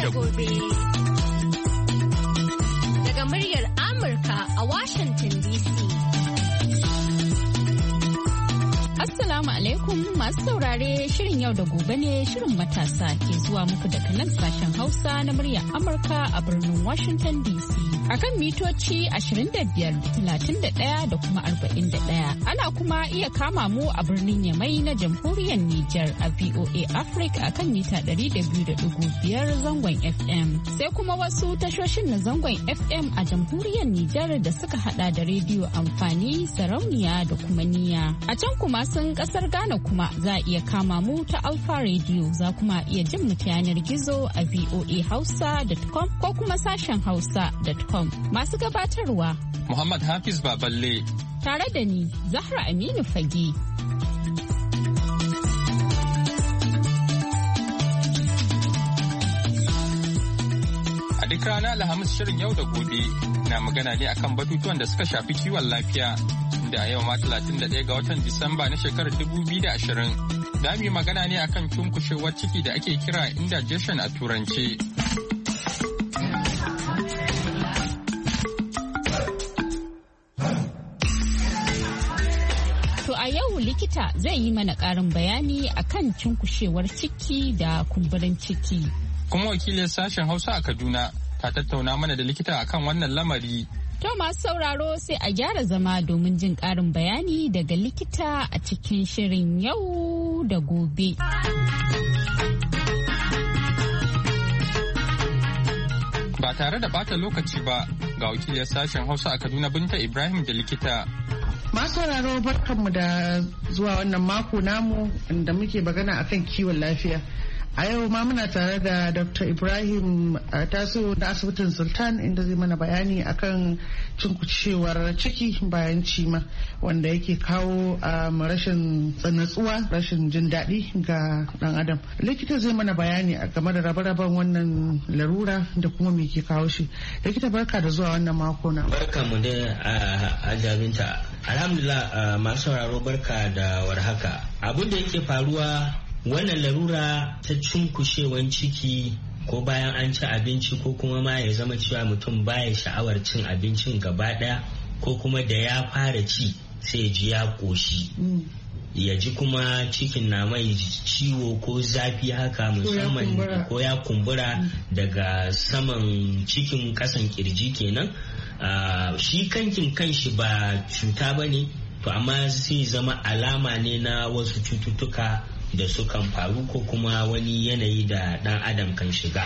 da gobe. Daga muryar Amurka a Washington DC. Assalamu alaikum masu saurare shirin yau da gobe ne shirin matasa ke zuwa muku daga nan sashen Hausa na muryar Amurka a birnin Washington DC. Akan mitoci 25,31 da kuma 41. Ana kuma iya kama mu a birnin Yamai na jamhuriyar Nijar a VOA Africa akan mita 200.5 zangon FM. Sai kuma wasu tashoshin na zangon FM a jamhuriyar Nijar da suka hada da rediyo amfani, sarauniya da kuma niya. A can kuma sun kasar Ghana kuma za a iya kama mu ta Alpha Radio, za kuma iya jin mu ta yanar gizo a voahausa.com ko kuma sashen hausa.com. Masu gabatarwa Muhammad Hafiz Baballe tare da ni Zahra Aminu Fage. A duk rana Alhamis shirin yau da gobe na magana ne akan batutuwan da suka shafi kiwon lafiya. Da a yau ma 31 ga watan Disamba na shekarar 2020 za mu yi magana ne akan cunkushewar ciki da ake kira indigestion a turance. A yau likita zai yi mana ƙarin bayani akan cunkushewar ciki da kumburin ciki. Kuma wakilin sashen Hausa a Kaduna ta tattauna mana da likita akan wannan lamari. To masu sauraro sai a gyara zama domin jin ƙarin bayani daga likita a cikin shirin yau da gobe. Ba tare da bata lokaci ba ga wakilin sashen Hausa a Kaduna Binta Ibrahim da likita. Masu sauraro barkanmu da zuwa wannan mako namu da muke magana akan kiwon lafiya. A yau ma muna tare da Dr. Ibrahim Taso na asibitin Sultan inda zai mana bayani akan cunkushewar ciki bayan cima wanda yake kawo rashin tsanatsuwa, rashin jin daɗi ga ɗan adam. Likita zai mana bayani game da rabe-raben wannan larura da kuma me ke kawo shi. Likita barka da zuwa wannan mako na. Barka mu da ajabinta. Alhamdulillah masu sauraro barka da warhaka. Abin da yake faruwa wannan larura ta cunkushewan ciki ko bayan an ci abinci ko kuma ma ya zama cewa mutum baya sha'awar cin abincin gaba daya ko kuma da ya fara ci sai ji ya koshi ya ji kuma cikin na mai ciwo ko zafi haka musamman ko ya kumbura daga saman cikin kasan kirji kenan. Shi kankin kanshi ba cuta ba ne to amma sai zama alama ne na wasu cututtuka da sukan faru ko kuma wani yanayi da dan adam kan shiga.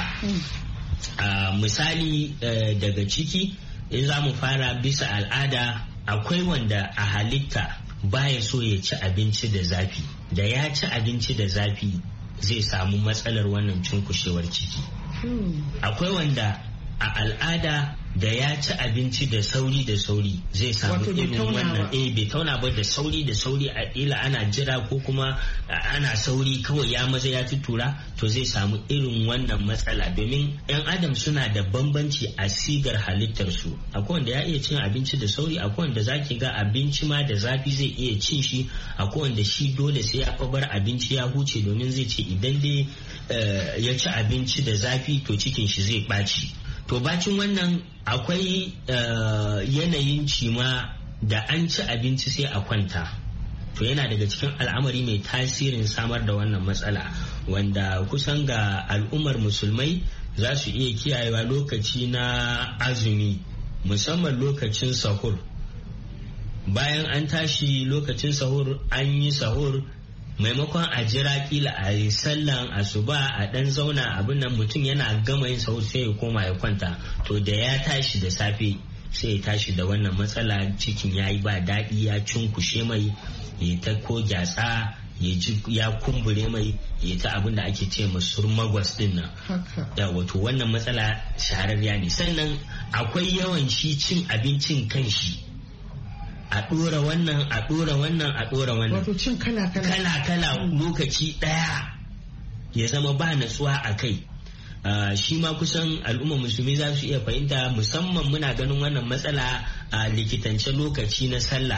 Misali daga ciki in za mu fara bisa al'ada akwai wanda a halitta baya so ya ci abinci da zafi, da ya ci abinci da zafi zai samu matsalar wannan cunkushewar ciki. Akwai wanda a al'ada da ya ci abinci da sauri zai samu irin wannan bai tauna ba da sauri a ila ana jira ko kuma ana sauri kawai ya maza ya tutura to zai samu irin wannan matsala domin yan adam suna da bambanci a sigar halittar su. Akwai wanda ya iya cin abinci da sauri, akwai wanda zaki ga abinci ma da zafi zai iya cin shi, akwai wanda shi dole sai ya bar abinci ya huce domin zai ce idan dai ya ci abinci da zafi to cikin shi zai ɓaci. To bacin wannan akwai yanayin cima da an ci abinci sai a kwanta. To yana daga cikin al'amari mai tasirin samar da wannan matsala wanda kusan ga al'ummar musulmai za su iya kiyayewa lokaci na azumi musamman lokacin sahur. Bayan an tashi lokacin sahur an yi sahur maimakon a jira kila a yi sallan asuba a dan zauna abin nan mutum yana gama yin sahur sai ya koma ya kwanta to da ya tashi da safe sai ya tashi da wannan matsala cikin ya yi ba daɗi ya cunkushe mai ya ta ko gyatsa ya kumbure mai ya ta abin da ake ce masu magwas din nan ya wato wannan matsala shahararriya ne. Sannan akwai yawan shi cin abincin kanshi a ɗora wannan wato cin kala lokaci ɗaya ya zama ba natsuwa a kai. Shi ma kusan al'ummar musulmi za su iya fahimta musamman muna ganin wannan matsala a likitance lokaci na sallah. To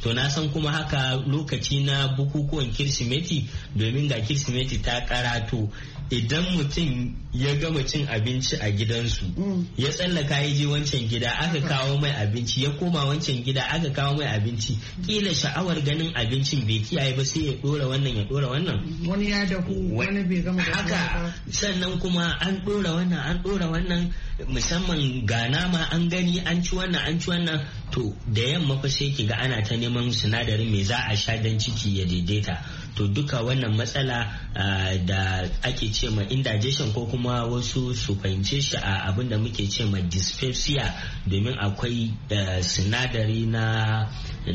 to na san kuma haka lokaci na bukukuwan Kirsimeti, domin ga Kirsimeti ta karato, idan mutum ya gama cin abinci a gidansu ya tsallaka ya je wancan gida aka kawo mai abinci, ya koma wancan gida aka kawo mai abinci, kila sha'awar ganin abincin bai kiyaye ba sai ya dora wannan ya dora wannan, wani ya dahu wani bai gama da haka. Sannan kuma an dora wannan musamman ga nama an gani an ci wannan, to da yamma fa sai ki ga ana ta neman sinadarin me za a sha dan ciki ya daidaita. To duka wannan matsala da ake ce ma indigestion, ko kuma wasu su fahimce shi a abin da muke ce ma dyspepsia, domin akwai sinadari na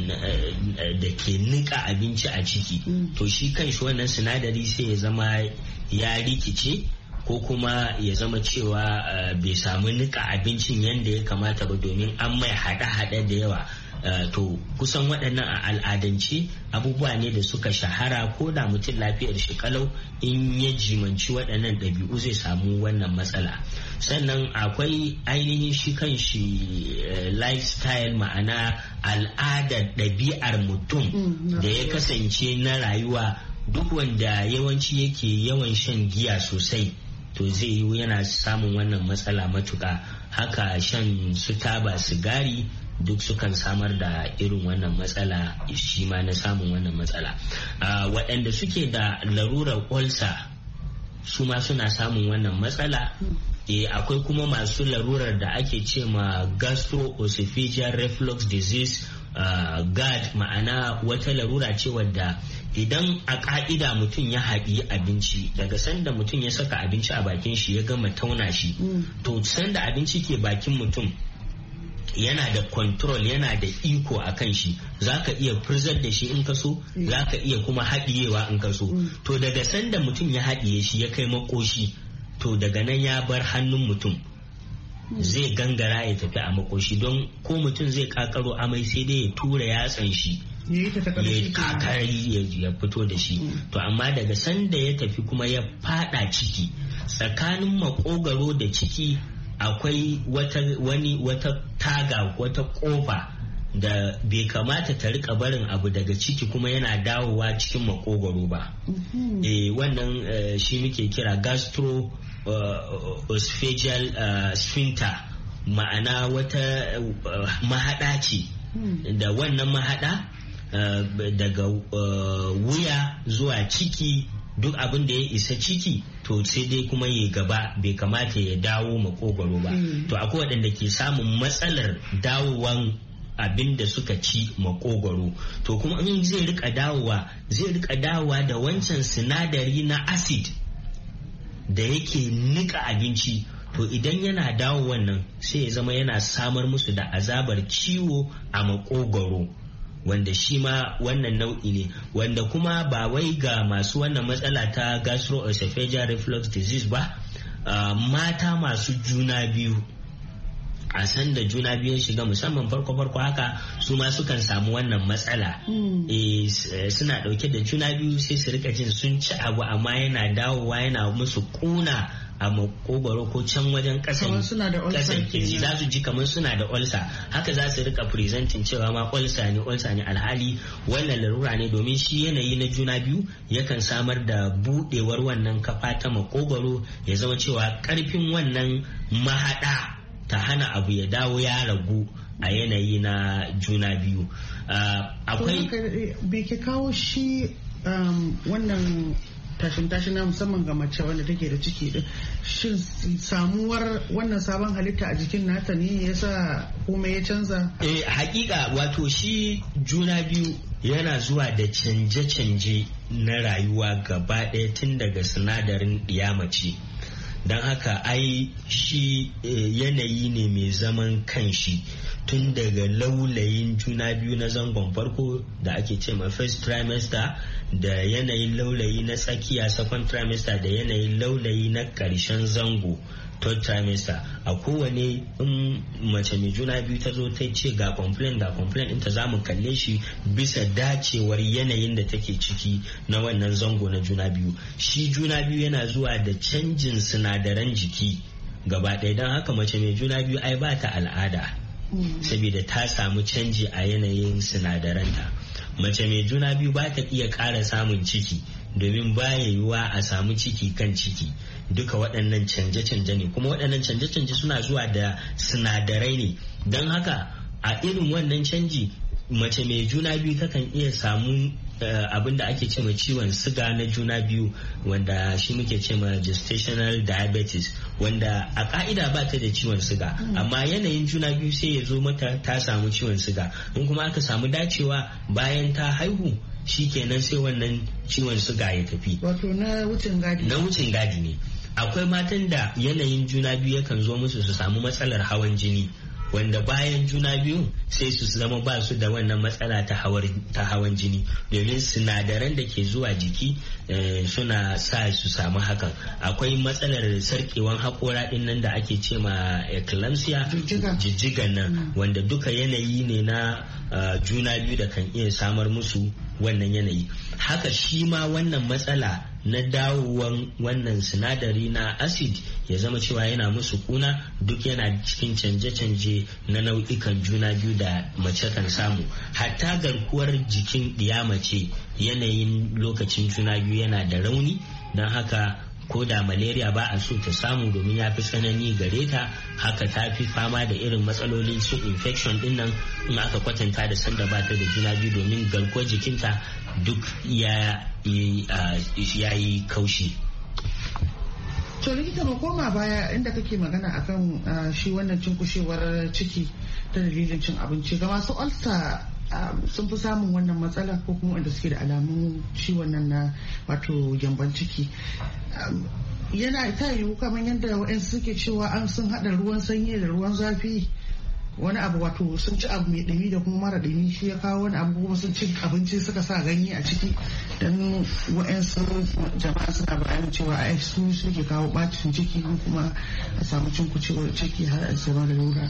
da ke nika abinci a ciki. To shi kan shi wannan sinadari sai ya zama ya rikice, ko kuma ya zama cewa bai samu nika abincin yadda ya kamata ba, domin an mai haɗe-haɗe da yawa. To kusan waɗannan a al'adance abubuwa ne da suka shahara, ko da mutum lafiyar shi kalau in ya jimanci waɗannan ɗabi'u zai samu wannan matsala. Sannan akwai ainihin shi kan shi lifestyle, ma'ana al'adar ɗabi'ar mutum da ya kasance na rayuwa. Duk wanda yawanci yake yawan shan giya sosai to zai yi yana samun wannan matsala matuƙa. Haka shan su taba sigari duk sukan samar da irin wannan matsala, shi ma na samun wannan matsala. Waɗanda suke da larurar ulcer su ma suna samun wannan matsala. Akwai kuma masu larurar da ake ce ma gastroesophageal reflux disease, GERD, ma'ana wata larura ce wadda idan a ka'ida mutum ya haɗi abinci, daga sanda mutum ya saka abinci a bakin shi ya gama tauna shi, to sanda abinci ke bakin mutum yana da control, yana da iko a kan shi, za ka iya furzar da shi in ka so, za ka iya kuma haɗiyewa in ka so. To daga sanda mutum ya haɗiye shi ya kai makoshi, to daga nan ya bar hannun mutum zai gangara ya tafi a makoshi, don ko mutum zai kakaro amai sai dai ya tura yatsan shi ya kakari ya fito da shi. To amma daga sanda ya tafi kuma ya fada ciki, tsakanin makogaro da ciki akwai wata taga, wata kofa da bai kamata ta rika barin abu daga ciki kuma yana dawowa cikin makogwaro ba. Wannan shi muke kira gastro esophageal sphincter, ma'ana wata mahada ce da wannan mahada daga wuya zuwa ciki, duk abin da ya isa ciki to sai dai kuma ya gaba, bai kamata ya dawo makogwaro ba. To akwai waɗanda ke samun matsalar dawowan abin da suka ci makogwaro, to kuma in zai rika dawowa da wancan sinadari na acid da yake nika abinci. To idan yana dawo wannan sai ya zama yana samar musu da azabar ciwo a makogwaro, wanda shi ma wannan nau'i ne, wanda kuma ba wai ga masu wannan matsala ta gastroesophageal reflux disease ba, mata masu juna biyu, a san da juna biyun shiga musamman farko haka, su ma sukan samu wannan matsala. Suna dauke da juna biyu sai su rika jin sun ci abu amma yana dawowa yana musu kuna a makogwaro ko can wajen kasan kirji, za su ji kamar suna da ulcer. Haka za su rika presenting cewa ma ulcer ne, alhali wannan larura ne, domin shi yanayi na juna biyu yakan samar da budewar wannan kafa ta makogwaro, ya zama cewa karfin wannan mahada ta hana abu ya dawo ya ragu a yanayi na juna biyu. Akwai bai ke kawo shi wannan tashin na musamman ga mace wanda take da ciki din, shin samuwar wannan sabon halitta a jikin nata ne yasa komai ya canza? Hakika, wato shi juna biyu yana zuwa da canje-canje na rayuwa gaba ɗaya tun daga sinadarin mace. Don haka shi yanayi ne mai zaman kanshi, tun daga laulayin juna biyu na zangon farko da ake ce ma first trimester, da yanayin laulayi na tsakiya second trimester, da yanayin laulayi na ƙarshen zango third trimester. A kowane in mace mai juna biyu ta zo ta ce ga complaint ɗinta, za mu kalle shi bisa dacewar yanayin da take ciki na wannan zango na juna biyu. Shi juna biyu yana zuwa da canjin sinadaran jiki gaba ɗaya, don haka mace mai juna biyu ai ba ta al'ada saboda ta samu canji a yanayin sinadaranta. mace mai juna biyu ba ta iya ƙara samun ciki domin baya yiwuwa a samu ciki kan ciki. Duka waɗannan canje-canje ne, kuma waɗannan canje-canje suna zuwa da sinadarai ne. Don haka a irin wannan canji mace mai juna biyu takan iya samu abin da ake cema ciwon siga na juna biyu, wanda shi muke cema gestational diabetes, wanda a ka'ida ba ta da ciwon siga amma yanayin juna biyu sai ya zo mata ta samu ciwon siga. in kuma aka samu dacewa bayan ta haihu shikenan sai wannan ciwon siga ya tafi. Wato na wucin gadi ne. Akwai matan da yanayin juna biyu yakan zo musu su samu matsalar hawan jini, wanda bayan juna biyu sai su zama ba su da wannan matsala ta hawan jini, domin sinadaran da ke zuwa jiki suna sa su samu hakan. Akwai matsalar sarkewan haƙora ɗin nan da ake ce ma eclampsia, jijjigan nan, wanda duka yanayi ne na juna biyu da kan iya samar musu wannan yanayi. Haka shi ma wannan matsala na dawowan wannan sinadari na acid ya zama cewa yana musu kuna, duk yana cikin canje-canje na nau'ikan juna biyu da mace kan samu. Hatta garkuwar jikin ɗiya mace yanayin lokacin juna biyu yana da rauni, don haka ko da malaria ba a so ta samu domin ya fi tsanani gare ta, haka ta fi fama da irin matsalolin su infection din nan in aka kwatanta da sanda ba ta da juna biyu, domin garkuwar jikinta duk ya yi kaushi. To likita, mu koma baya inda kake magana akan shi wannan cinkushewar ciki ta dalilin cin abinci. Ga masu ulcer sun fi samun wannan matsala, ko kuma wanda suke da alamun ciwon nan na wato gyamban ciki. Yana ta yiwu kamar yadda wa'yansu suke cewa an sun haɗa ruwan sanyi da ruwan zafi, wani abu wato sun ci abu mai ɗumi da kuma mara ɗumi shi ya kawo wani abu, kuma sun ci abinci suka sa ganye a ciki, don wa'yansu jama'a suna bayanin cewa ai su suke kawo ɓacin ciki kuma a samu cinkucewar ciki har a zama da lura.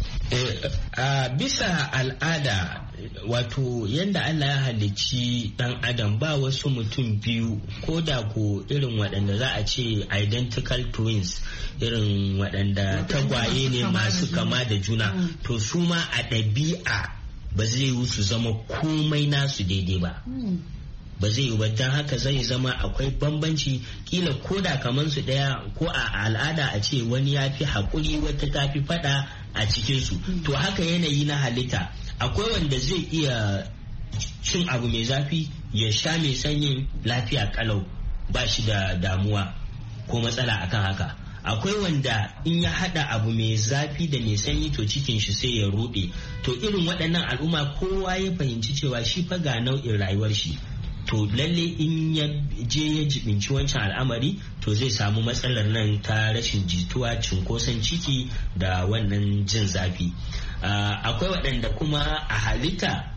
Bisa al'ada, wato yadda Allah ya halicci dan adam, ba wasu mutum biyu ko da ko irin waɗanda za a ce identical twins, irin waɗanda tagwaye ne masu kama da juna, to su ma a ɗabi'a ba zai yi su zama komai nasu daidai ba. Ba zai yi ba, don haka zai zama akwai bambanci, kila ko da kamar su ɗaya, ko a al'ada a ce wani ya fi haƙuri wata ta fi faɗa a cikinsu. To haka yanayi na halitta, akwai wanda zai iya cin abu mai zafi ya sha mai sanyin lafiya kalau, ba shi da damuwa ko matsala akan haka. Akwai wanda in ya hada abu mai zafi da mai sanyi to cikin shi sai ya ruɗe. To irin waɗannan al'umma kowa ya fahimci cewa shi fa ga nau'in rayuwar shi, to lalle in ya je ya jibinci wancan al'amari to zai samu matsalar nan ta rashin jituwa, cunkoson ciki da wannan jin zafi. Akwai waɗanda kuma a halitta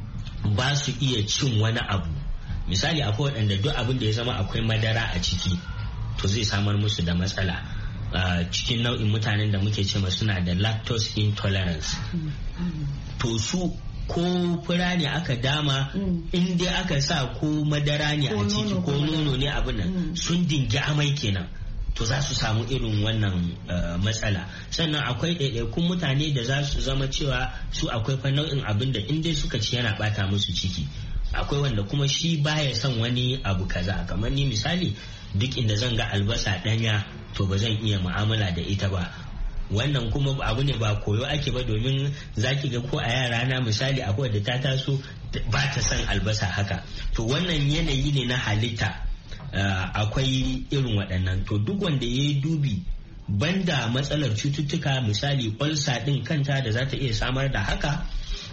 ba su iya cin wani abu. Misali, akwai waɗanda duk abin da ya zama akwai madara a ciki to zai samar musu da matsala. Cikin nau'in mutanen da muke cewa suna da lactose intolerance, to su ko fura ne aka dama, in dai aka sa ko madara ne a ciki ko nono ne abin nan, sun dingi amai kenan, to za su samu irin wannan matsala. Sannan akwai ɗaiɗaikun mutane da za su zama cewa su akwai fa nau'in abin da in dai suka ci yana ɓata musu ciki. Akwai wanda kuma shi baya son wani abu kaza, kamar ni misali, duk inda zan ga albasa ɗanya to ba zan iya mu'amala da ita ba. Wannan kuma abu ne ba koyo ake ba, domin zaki ga ko a yara na misali akwai da ta taso ba ta son albasa haka. To wannan yanayi ne na halitta. Akwai irin waɗannan. To duk wanda ya yi dubi banda matsalar cututtuka, misali ulcer ɗin kanta da za ta iya samar da haka,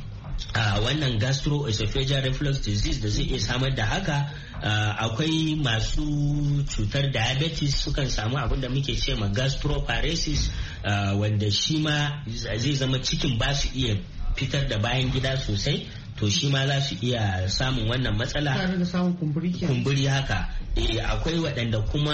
wannan gastroesophageal reflux disease da zai iya samar da haka, akwai masu cutar diabetes sukan samu abin da muke ce ma gastroparesis, wanda shi ma zai zama cikin ba su iya fitar da bayan gida sosai, to shi ma za su iya samun wannan matsala, tare da samun kumburi haka. Akwai waɗanda kuma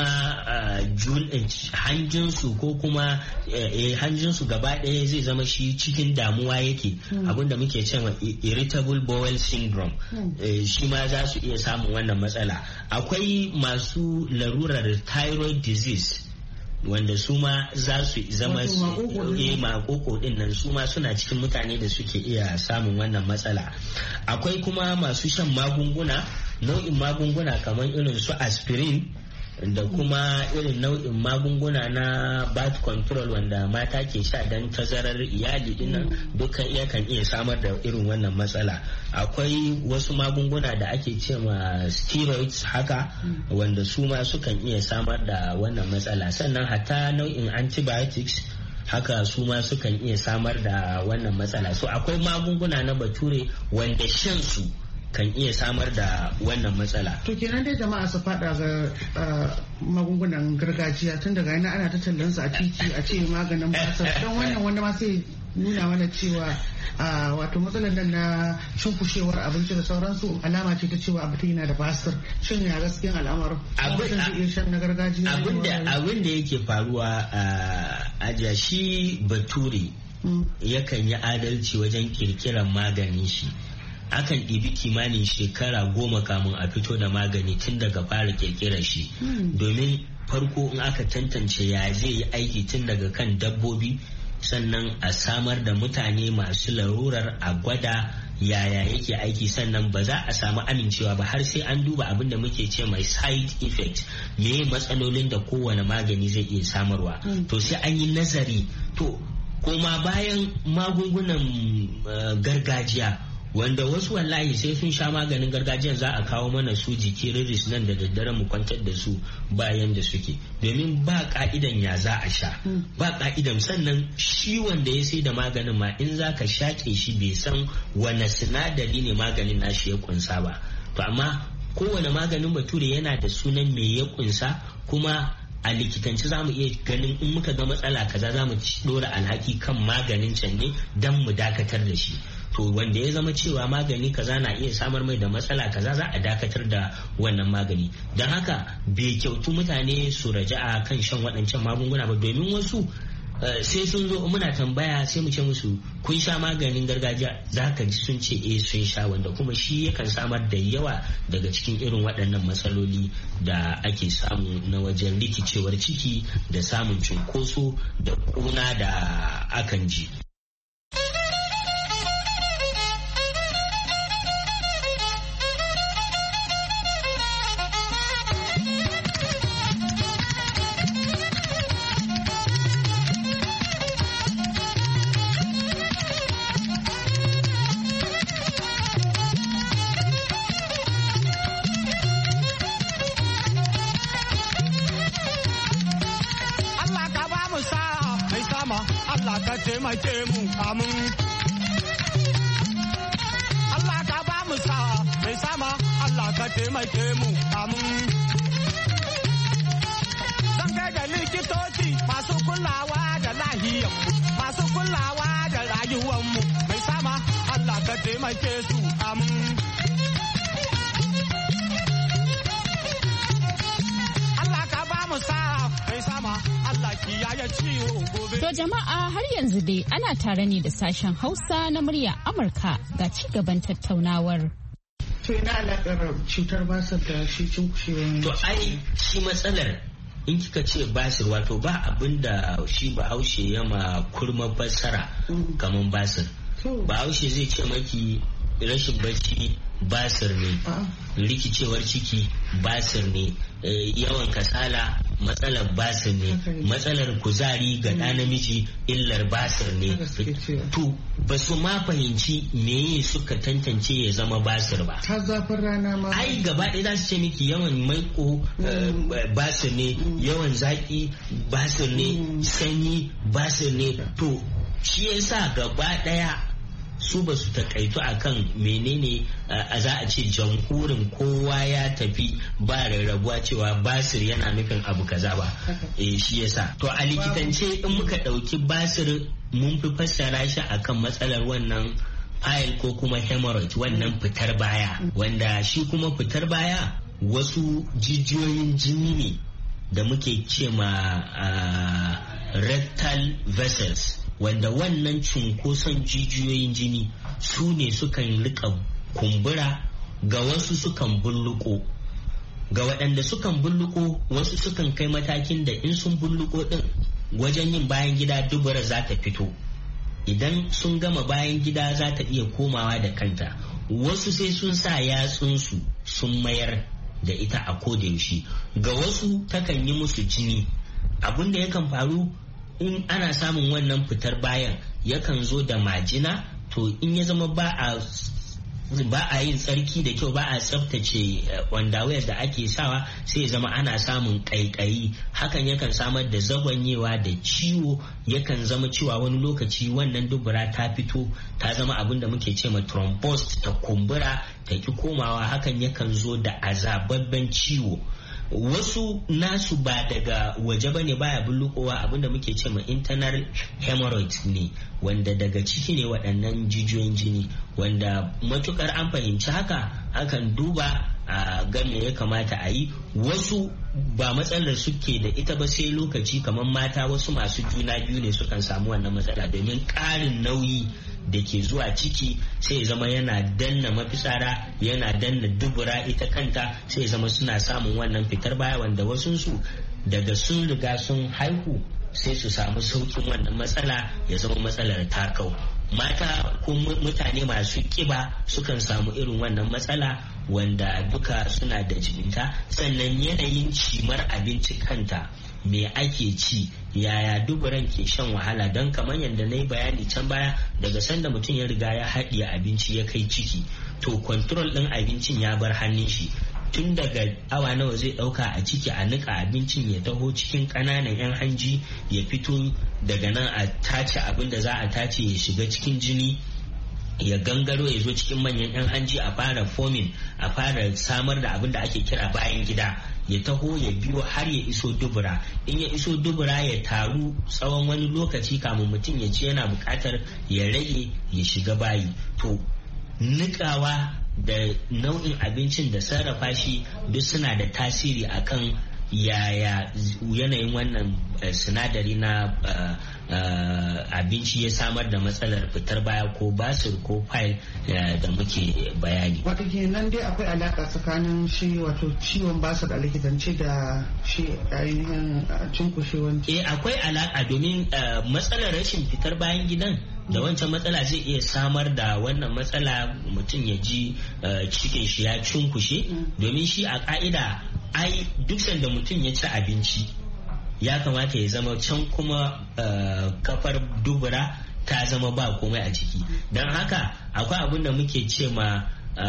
hanjinsu ko kuma hanjinsu gaba ɗaya zai zama shi cikin damuwa yake, abinda muke cewa irritable bowel syndrome, shi ma za su iya samun wannan matsala. Akwai masu larurar thyroid disease, wanda su ma za su zama makoko din nan su ma suna cikin mutane da suke iya samun wannan matsala. Akwai kuma masu shan magunguna, nau'in magunguna kamar irin su aspirin da kuma irin nau'in magunguna na birth control wanda mata ke sha don tazarar iyali dinnan duka kan iya samar da irin wannan matsala. Akwai wasu magunguna da ake ce ma steroids haka wanda su ma sukan iya samar da wannan matsala. Sannan hatta nau'in antibiotics haka su ma sukan iya samar da wannan matsala. So akwai magunguna na bature wanda shan su kan iya samar da wannan matsala. To kenan dai jama'a su fada ga magungunan gargajiya tun daga yana ana ta tallansu a titi a ce maganin basir don wannan wanda ma sai nuna mana cewa wato matsalar nan na cunkushewar abinci da sauransu alama ce ta cewa abu yana da basir. Shin ya gaskiyan al'amarin na gargajiya? Abin da yake faruwa a shi bature yakan yi adalci wajen kirkiran maganin shi. Akan ɗibi kimanin shekara 10 kamun a fito da magani tun daga fara kirkirar shi domin farko in aka tantance ya zai yi aiki tun daga kan dabbobi, sannan a samar da mutane masu larurar a gwada yaya yake aiki, sannan ba za a samu amincewa ba har sai an duba abin da muke ce mai side effect, me matsalolin da kowane magani zai iya samarwa. To sai an yi nazari. To kuma bayan magungunan gargajiya wanda wasu wallahi sai sun sha maganin gargajiyan za a kawo mana su jiki riris nan da daddare mu kwantar da su bayan da suke, domin ba ka'idan ya za a sha, ba ka'idan. Sannan shi wanda ya sai da maganin ma in za ka shaƙe shi bai san wane sinadari ne maganin nashi ya kunsa ba. To amma kowane maganin bature yana da sunan me ya kunsa, kuma a likitanci za mu iya ganin in muka ga matsala kaza za mu dora alhaki kan maganin can ne don mu dakatar da shi. To wanda ya zama cewa magani kaza na iya samar mai da matsala kaza za a dakatar da wannan magani. Don haka bai kyautu mutane su raja'a kan shan waɗancan magunguna ba, domin wasu sai sun zo muna tambaya sai mu ce musu kun sha maganin gargajiya, za ka ji sun ce sun sha, wanda kuma shi yakan samar da yawa daga cikin irin waɗannan matsaloli da ake samu na wajen rikicewar ciki da samun cunkoso da ƙuna da akan ji. taimake mu amin. Allah ka ba mu sa'a mai sama, Allah ka taimake mu amin. Zan kai da likitoci masu kulawa da lahiyanmu, masu kulawa da rayuwanmu mai sama, Allah ka taimake su amin. Allah ka ba mu sa'a mai sama, Allah kiyaye ciwo gobe. To jama'a har yanzu dai ana tare ne da sashen Hausa na murya Amurka ga ci gaban tattaunawar. To ina alaƙar cutar basir da shi cunkushewar. To ai shi matsalar in kika ce basir wato ba abin da shi Bahaushe ya ma kurma fassara kamar basir. Bahaushe zai ce maki rashin bacci basir ne, rikicewar ciki basir ne, yawan kasala matsalar basir ne, matsalar kuzari ga ɗa namiji illar basir ne. To ba su ma fahimci meye suka tantance ya zama basir ba. Har zafin rana ma. Ai gaba ɗaya za su ce miki yawan maiko basir ne, yawan zaki basir ne, sanyi basir ne. To shi yasa gaba ɗaya su ba su takaitu akan menene a za a ce jamhurin kowa ya tafi ba rarrabuwa cewa basir yana nufin abu kaza ba. Shi yasa to a likitance in muka ɗauki basir mun fi fassara shi akan matsalar wannan file ko kuma hemorrhoid, wannan fitar baya, wanda shi kuma fitar baya wasu jijiyoyin jini ne da muke ce ma rectal vessels, wanda wannan cunkoson jijiyoyin jini su ne sukan rika kumbura, ga wasu sukan bulluko ga waɗanda sukan bulluko, wasu sukan kai matakin da in sun bulluko din wajen yin bayan gida dubura za ta fito. Idan sun gama bayan gida za ta iya komawa da kanta. Wasu sai sun sa yatsunsu sun mayar da ita a koda yaushe. Ga wasu takan yi musu jini. Abin da yakan faru in ana samun wannan fitar bayan yakan zo da majina. To in ya zama ba a yin tsarki da kyau, ba a tsaftace wandawayar da ake sawa, sai ya zama ana samun ƙaiƙayi. Hakan yakan samar da zagwanyewa da ciwo, yakan zama cewa wani lokaci wannan dubura ta fito ta zama abin da muke ce ma thrombus, ta kumbura ta ki komawa. Hakan yakan zo da azababben ciwo. Wasu nasu ba daga waje ba ne, baya bullukowa, abinda muke ce ma internal hemorrhoids ne, wanda daga ciki ne waɗannan jijiyoyin jini, wanda matukar an fahimci haka akan duba a ga me ya kamata a yi. Wasu ba matsalar suke da ita ba sai lokaci, kamar mata wasu masu juna biyu ne sukan samu wannan matsala, domin ƙarin nauyi da ke zuwa ciki sai ya zama yana danna mafitsara, yana danna dubura ita kanta, sai ya zama suna samun wannan fitar baya, wanda wasunsu daga sun riga sun haihu sai su samu saukin wannan matsala, ya zama matsalar ta kau. Mata ko mutane masu kiba sukan samu irin wannan matsala, wanda duka suna da jibinta. Sannan yanayin cimar abinci kanta, me ake ci, yaya duburan ke shan wahala, don kamar yadda na yi bayani can baya, daga sanda mutum ya riga ya haɗiye abinci ya kai ciki, to control ɗin abincin ya bar hannun shi. Tun daga awa nawa zai ɗauka a ciki a niƙa abincin ya taho cikin ƙananan 'yan hanji ya fito, daga nan a tace abin da za a tace ya shiga cikin jini, ya gangaro ya zo cikin manyan 'yan hanji, a fara forming, a fara samar da abin da ake kira bayan gida, ya taho ya biyo har ya iso dubura. In ya iso dubura ya taru tsawon wani lokaci kamun mutum ya ce yana buƙatar ya rage ya shiga bayi. To niƙawa da nau'in abincin da sarrafa shi duk suna da tasiri akan yaya yanayin wannan sinadari na abinci ya samar da matsalar fitar baya ko basir ko file da muke bayani. Wato kenan dai akwai alaka tsakanin shi wato ciwon basir a likitance da shi ainihin cinkushewan. Akwai alaka, domin matsalar rashin fitar bayan gidan da wancan matsala zai iya samar da wannan matsala, mutum ya ji cikin shi ya cunkushe. Domin shi a ka'ida ai duk sanda mutum ya ci abinci ya kamata ya zama can kuma kafar dubura ta zama ba komai a ciki. Don haka akwai abin da muke ce ma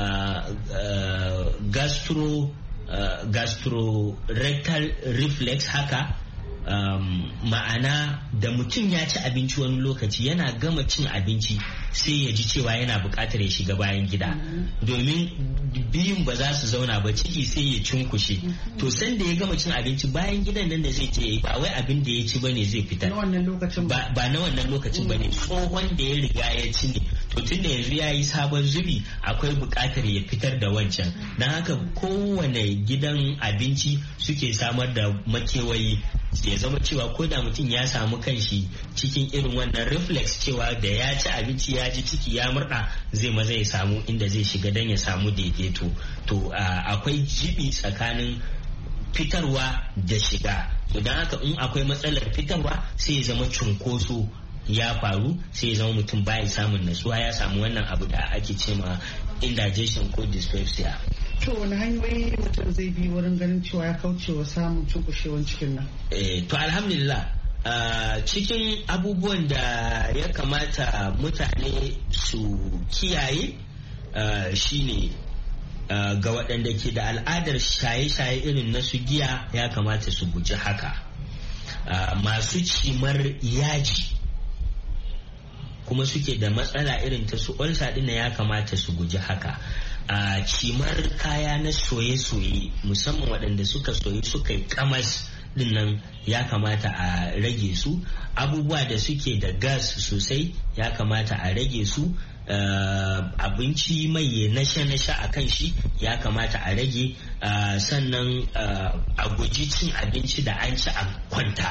gastrorectal reflex haka. Ma'ana da mutum ya ci abinci wani lokaci, yana gama cin abinci sai ya ji cewa yana buƙatar ya shiga bayan gida, domin biyun ba za su zauna ba, ciki sai ya cunkushe. To sanda ya gama cin abinci, bayan gidan nan da zai je ba wai abin da ya ci bane zai fitar, ba na wannan lokacin bane, tsohon da ya riga ya ci ne. To tun da yanzu ya yi sabon zubi, akwai buƙatar ya fitar da wancan. Don haka kowane gidan abinci suke samar da makewayi, ya zama cewa ko da mutum ya samu kanshi cikin irin wannan reflex, cewa da ya ci abinci ya ji ciki ya murɗa, zai maza ya samu inda zai shiga don ya samu daidaito. To akwai jibi tsakanin fitarwa da shiga. To don haka in akwai matsalar fitarwa sai ya zama cunkoso ya faru, sai ya zama mutum baya samun natsuwa, ya samu wannan abu da ake ce ma indigestion ko dyspepsia. To wani hanyoyi mutum zai bi wurin ganin cewa ya kauce wa samun cunkushewan cikin nan? To alhamdulillah, cikin abubuwan da ya kamata mutane su kiyaye shine ga waɗanda ke da al'adar shaye-shaye irin na su giya, ya kamata su guji haka. Masu cimar yaji kuma suke da matsala irin ta su ulcer ɗin, ya kamata su guji haka. Cimar kaya na soye-soye, musamman waɗanda suka soye suka yi kamas dinnan, ya kamata a rage su. Abubuwa da suke da gas sosai ya kamata a rage su. Abinci mai nasha-nasha a kan shi ya kamata a rage. Sannan a guji cin abinci da an ci a kwanta.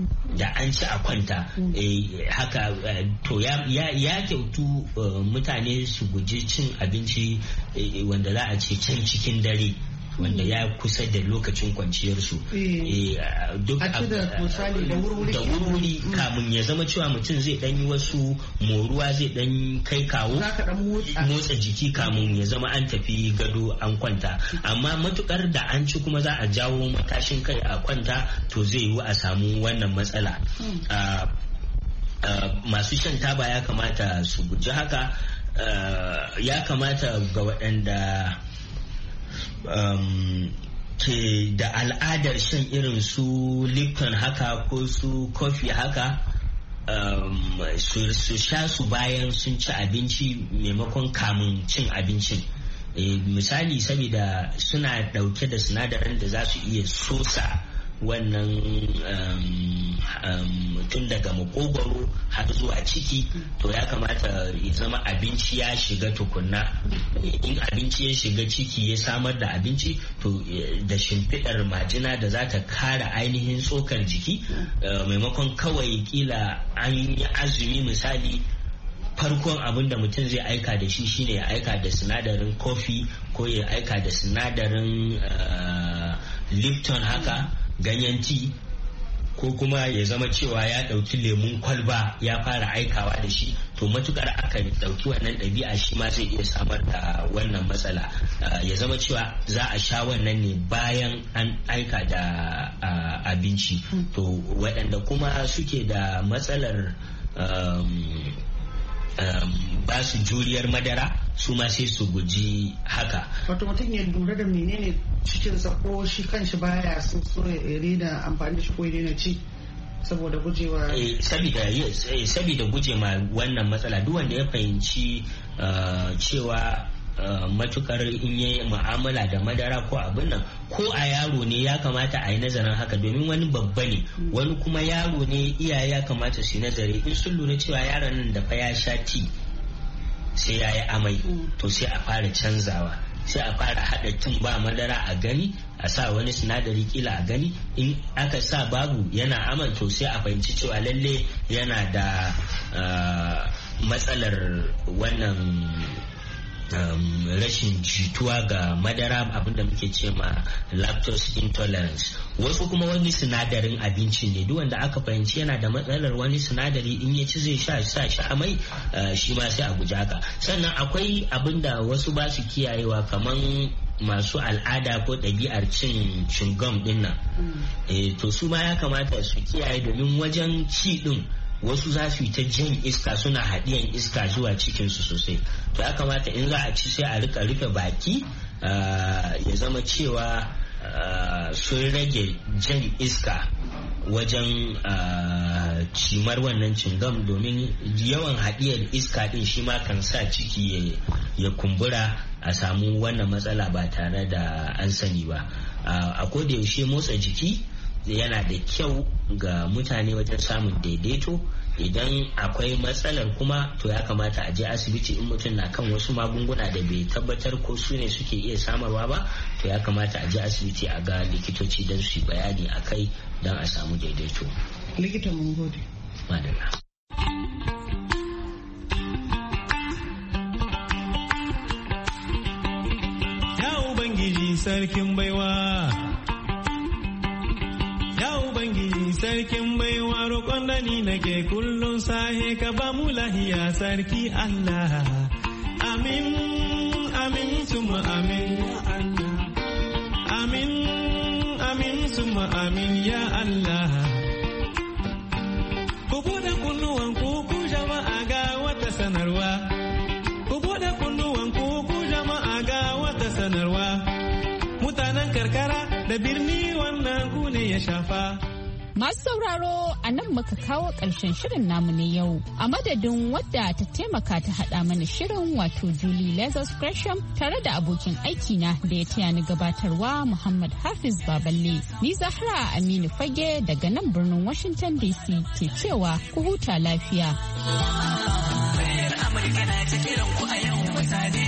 Haka to ya kyautu mutane su guji cin abinci wanda za a ce can cikin dare, wanda ya kusa da lokacin kwanciyarsu duk da wuri kamun ya zama cewa mutum zai dan yi wasu moruwa, zai dan kai kawo motsa jiki kamun ya zama an tafi gado an kwanta. Amma matukar da an ci kuma za a jawo matashin kai a kwanta to zai yi a samu wannan matsala. Masu shan taba ya kamata su guji haka. Ya kamata ga waɗanda ke da al'adar shan irin su Lipton haka ko su coffee haka su sha su bayan sun ci abinci maimakon kamun cin abincin. Misali saboda suna ɗauke da sinadaran da za su iya sosa wannan tun daga makogwaro har zuwa ciki. To ya kamata ya zama abinci ya shiga tukunna. In abinci ya shiga ciki ya samar da abinci to da shimfiɗar majina da za ta kara ainihin tsokar jiki maimakon kawai kila an yi azumi misali farkon abin da mutum zai aika da shi shine ya aika da sinadarin kofi ko ya aika da sinadarin Lipton haka ganyen tea, ko kuma ya zama cewa ya ɗauki lemun kwalba ya fara aikawa da shi. To matukar aka ɗauki wannan ɗabi'a shi ma zai iya samar da wannan matsala. Ya zama cewa za a sha wannan ne bayan an aika da abinci. To waɗanda kuma suke da matsalar ba su juriyar madara su ma sai su guji haka. Wato mutum ya lura da menene cikinsa, ko shi kanshi baya so ya rena amfani da shi ko ya rena ci saboda gujewa sabida guje ma wannan matsala. Duk wanda ya fahimci cewa matukar in yi mu'amala da madara ko abin nan, ko a yaro ne ya kamata a yi nazarin haka, domin wani babba ne wani kuma yaro ne, iyaye ya kamata su nazari in sun lura cewa yaron nan da fa ya sha ti sai ya yi amai to sai a fara canzawa, sai a fara haɗa tun ba madara a gani, a sa wani sinadari kila a gani. In aka sa babu yana aman to sai a fahimci cewa lalle yana da matsalar wannan rashin jituwa ga madara, abinda muke ce ma lactose intolerance. Wasu kuma wani sinadarin abinci ne, duk wanda aka fahimci yana da matsalar wani sinadari in ya ci zai sa shi amai, shi ma sai a guji haka. Sannan akwai abinda wasu ba su kiyayewa, kaman masu al'ada ko ɗabi'ar cin chewing din nan. To su ma ya kamata su kiyaye, domin wajen ci din wasu za su yi ta jan iska, suna haɗiyan iska zuwa cikinsu sosai. To ya kamata in za a ci sai a rika rufe baki, ya zama cewa sun rage jan iska wajen cimar wannan cingam, domin yawan haɗiyar iska ɗin shi ma kan sa ciki ya kumbura, a samu wannan matsala ba tare da an sani ba. A koda yaushe motsa jiki yana da kyau ga mutane wajen samun daidaito. Idan akwai matsalar kuma to ya kamata a je asibiti. In mutum na kan wasu magunguna da bai tabbatar ko su ne suke iya samarwa ba, to ya kamata a je asibiti a ga likitoci don su yi bayani a kai don a samu daidaito. Likita mun gode. Madalla. Ya Ubangiji sarkin baiwa, sarkin baiwa, roƙon da ni nake kullum sahe ka ba mu lahiya sarki Allah. Amin, amin, suma amin, amin, amin, suma amin ya Allah. Ku buɗe kunnuwan ku jama'a ga wata sanarwa. Ku buɗe kunnuwan ku jama'a ga wata sanarwa. Mutanen karkara da birni wannan ku ne ya shafa. Masu sauraro a nan muka kawo ƙarshen shirin namu na yau. A madadin wadda ta taimaka ta haɗa mana shirin, wato Julie Lazarus Gresham, tare da abokin aikina da ya taya ni gabatarwa Muhammad Hafiz Baballe. Ni Zahra Aminu Fage daga nan birnin Washington DC ke cewa ku huta lafiya. Amurka na ta kiran ku a yau mutane.